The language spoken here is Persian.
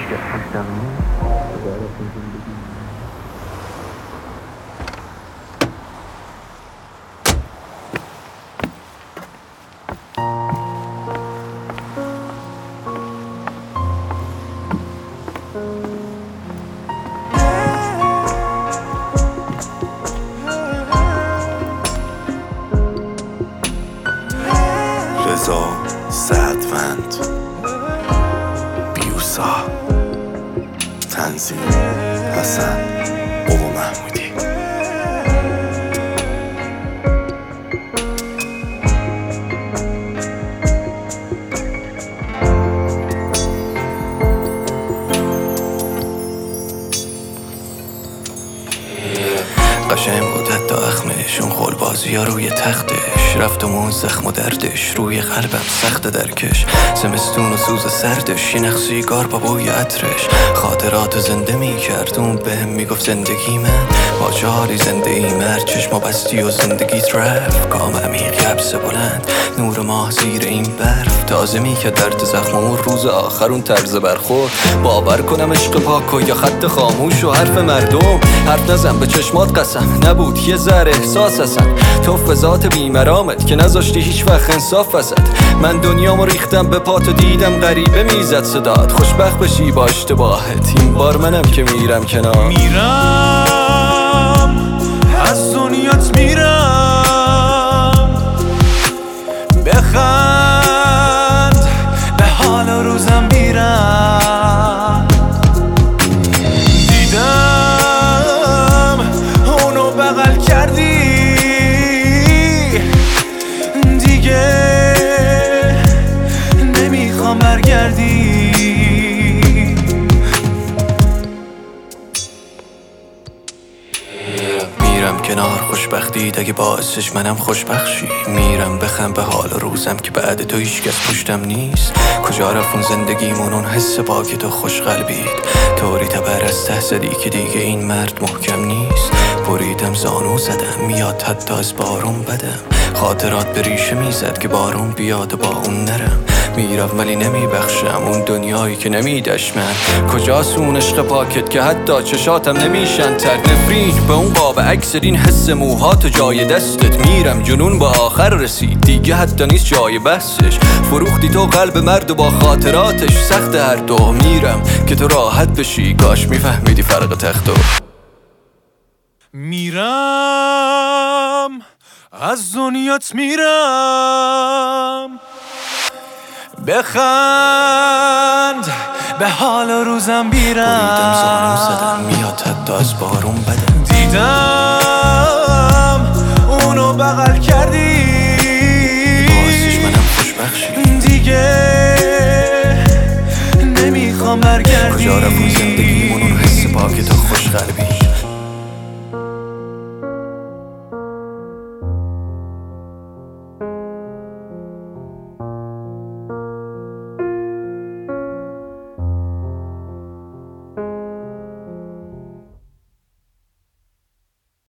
هیچکس پشتم نیست. کجا رفتیم زندگی؟ رضا سعدوند، بیوسا، تنظیم حسن بابا محمودی. قشنگ بود حتی اخمشون خلبازی ها روی تختش، رفتمون زخم و دردش روی قلبم سخت درکش. زمستون و سوز سردش، یه نخ سیگار با بوی عطرش، خاطرات زنده میکرد. اون بهم میگفت زندگی من با جاری زنده ای مرد. چشما بستی و زندگیت رفت، کام عمیق یبس بلند، نور ماه زیر این برف تازه میکرد درد زخم. اون روز آخر اون طرز برخورد، باور کنم عشق پاک و یا خط خاموش و حرف مردم. حرف نزن به چشمات قسم، نبود یه ذره احساس اصلا. تو فضات بیمرامت که نذاشتی هیچ وقت انصاف وسط. من دنیامو ریختم به پات و دیدم غریبه میزد صدات. خوشبخت بشی با اشتباهت، این بار منم که میرم کنار. میرم از دنیات میرم، بخند به حال و روزم میرم. دیدم اونو بغل کردی، دیگه نمیخوام برگردی. میرم کنار خوشبختیت اگه باعثش منم خوشبخشی. میرم بخم به حال روزم که بعد تو هیچکس پشتم نیست. کجا رفت اون زندگیمون، اون حس پاک تو خوش قلبیت. طوری تبر از ته زدی که دیگه این مرد محکم نیست. بریدم زانو زدم، میاد حتی از بارون بدم. خاطرات به ریشه میزد که بارون بیاد و با اون نرم. میرم ولی نمیبخشم اون دنیایی که نمیدش من. کجاست اون عشق پاکت که حتی چشاتم نمیشن تر. نفرین به اون قاب عکس این حس موهات و جای دستت. میرم جنون با آخر رسید، دیگه حتی نیست جای بحثش. فروختی تو قلب مرد و با خاطراتش سخت هر دو. میرم که تو راحت بشی، کاش میفهمیدی فرق تختو. میرم از دنیات میرم، بخند به حال و روزم بیرم. بریدم زانو زدم، میاد حتی از بارون بدم. دیدم اونو بغل کردی، باعثش منم خوشبخشی. دیگه نمیخوام برگردی. کجا رفت اون زندگی